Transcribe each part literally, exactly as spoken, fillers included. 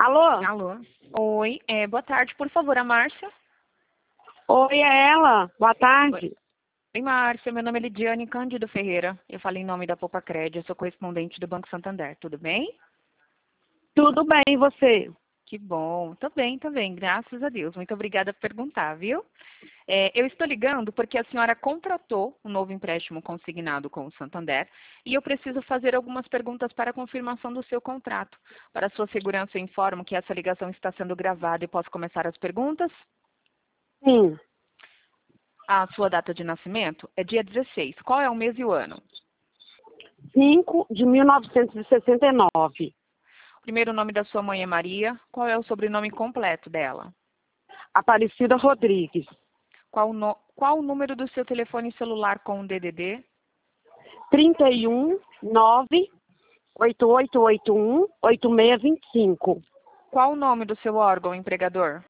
Alô? Alô? Oi, é, boa tarde, por favor, a Márcia. Oi, é ela. Boa tarde. Oi, Márcia, meu nome é Lidiane Cândido Ferreira. Eu falo em nome da Poupa Crédito, eu sou correspondente do Banco Santander, tudo bem? Tudo bem, e você? Que bom, tô bem, tô bem, graças a Deus. Muito obrigada por perguntar, viu? É, eu estou ligando porque a senhora contratou um novo empréstimo consignado com o Santander e eu preciso fazer algumas perguntas para a confirmação do seu contrato. Para sua segurança, eu informo que essa ligação está sendo gravada e posso começar as perguntas? Sim. A sua data de nascimento é dia dezesseis. Qual é o mês e o ano? cinco de mil novecentos e sessenta e nove. O primeiro nome da sua mãe é Maria. Qual é o sobrenome completo dela? Aparecida Rodrigues. Qual, no... Qual o número do seu telefone celular com o D D D? trinta e um, nove, oito oito oito um, oito seis dois cinco. Qual o nome do seu órgão empregador?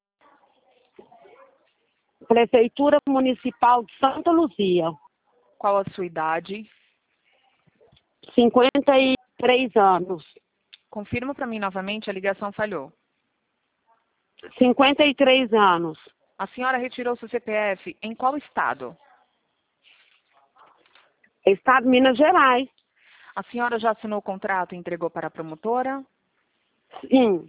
Prefeitura Municipal de Santa Luzia. Qual a sua idade? cinquenta e três anos. Confirma para mim novamente, a ligação falhou. cinquenta e três anos. A senhora retirou seu C P F em qual estado? Estado de Minas Gerais. A senhora já assinou o contrato e entregou para a promotora? Sim.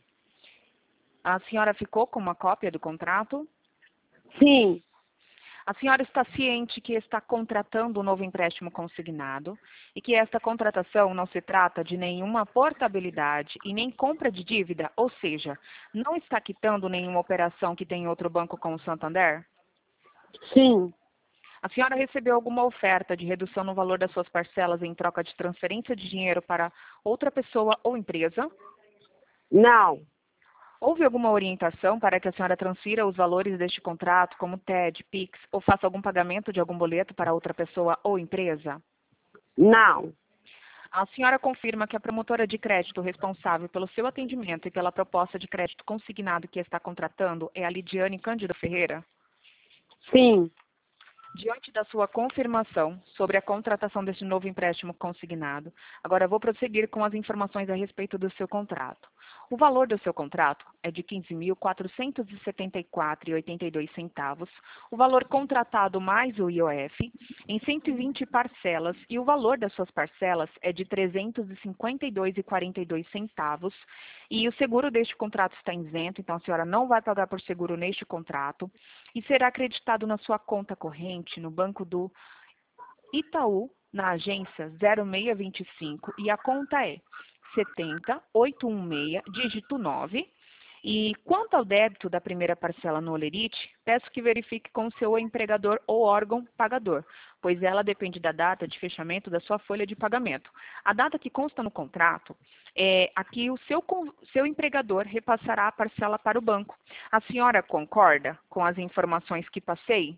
A senhora ficou com uma cópia do contrato? Sim. A senhora está ciente que está contratando um novo empréstimo consignado e que esta contratação não se trata de nenhuma portabilidade e nem compra de dívida, ou seja, não está quitando nenhuma operação que tem em outro banco com o Santander? Sim. A senhora recebeu alguma oferta de redução no valor das suas parcelas em troca de transferência de dinheiro para outra pessoa ou empresa? Não. Houve alguma orientação para que a senhora transfira os valores deste contrato, como T E D, Pix, ou faça algum pagamento de algum boleto para outra pessoa ou empresa? Não. A senhora confirma que a promotora de crédito responsável pelo seu atendimento e pela proposta de crédito consignado que está contratando é a Lidiane Cândido Ferreira? Sim. Diante da sua confirmação sobre a contratação deste novo empréstimo consignado, agora vou prosseguir com as informações a respeito do seu contrato. O valor do seu contrato é de quinze mil quatrocentos e setenta e quatro reais e oitenta e dois centavos, o valor contratado mais o I O F, em cento e vinte parcelas, e o valor das suas parcelas é de trezentos e cinquenta e dois reais e quarenta e dois centavos, e o seguro deste contrato está isento, então a senhora não vai pagar por seguro neste contrato, e será acreditado na sua conta corrente no banco do Itaú, na agência zero seis dois cinco, e a conta é setenta, oitocentos e dezesseis, dígito nove. E quanto ao débito da primeira parcela no Olerite, peço que verifique com o seu empregador ou órgão pagador, pois ela depende da data de fechamento da sua folha de pagamento. A data que consta no contrato é a que o seu, seu empregador repassará a parcela para o banco. A senhora concorda com as informações que passei?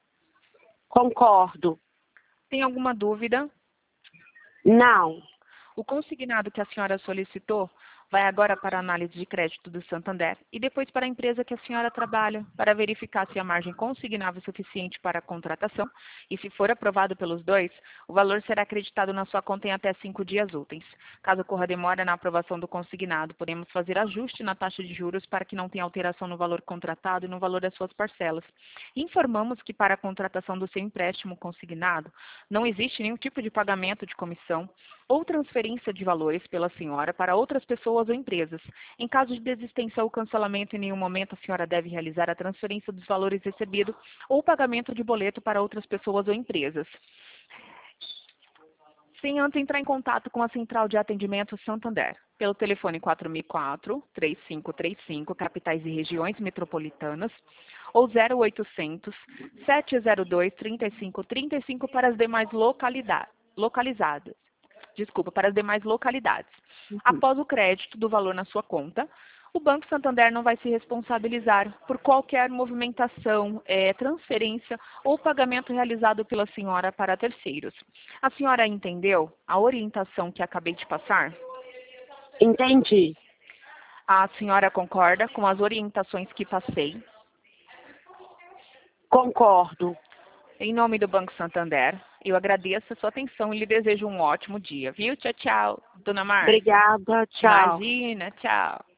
Concordo. Tem alguma dúvida? Não. O consignado que a senhora solicitou vai agora para a análise de crédito do Santander e depois para a empresa que a senhora trabalha, para verificar se a margem consignável é suficiente para a contratação e, se for aprovado pelos dois, o valor será acreditado na sua conta em até cinco dias úteis. Caso ocorra demora na aprovação do consignado, podemos fazer ajuste na taxa de juros para que não tenha alteração no valor contratado e no valor das suas parcelas. Informamos que para a contratação do seu empréstimo consignado, não existe nenhum tipo de pagamento de comissão ou transferência de valores pela senhora para outras pessoas ou empresas. Em caso de desistência ou cancelamento, em nenhum momento a senhora deve realizar a transferência dos valores recebidos ou pagamento de boleto para outras pessoas ou empresas. Sem antes entrar em contato com a Central de Atendimento Santander, pelo telefone quatro mil e quatro, três cinco três cinco, capitais e regiões metropolitanas, ou zero oitocentos, sete zero dois, trinta e cinco trinta e cinco para as demais localidades, localizadas. Desculpa, para as demais localidades. Após o crédito do valor na sua conta, o Banco Santander não vai se responsabilizar por qualquer movimentação, é, transferência ou pagamento realizado pela senhora para terceiros. A senhora entendeu a orientação que acabei de passar? Entendi. A senhora concorda com as orientações que passei? Concordo. Em nome do Banco Santander, eu agradeço a sua atenção e lhe desejo um ótimo dia, viu? Tchau, tchau, dona Márcia. Obrigada. Tchau. Imagina, tchau.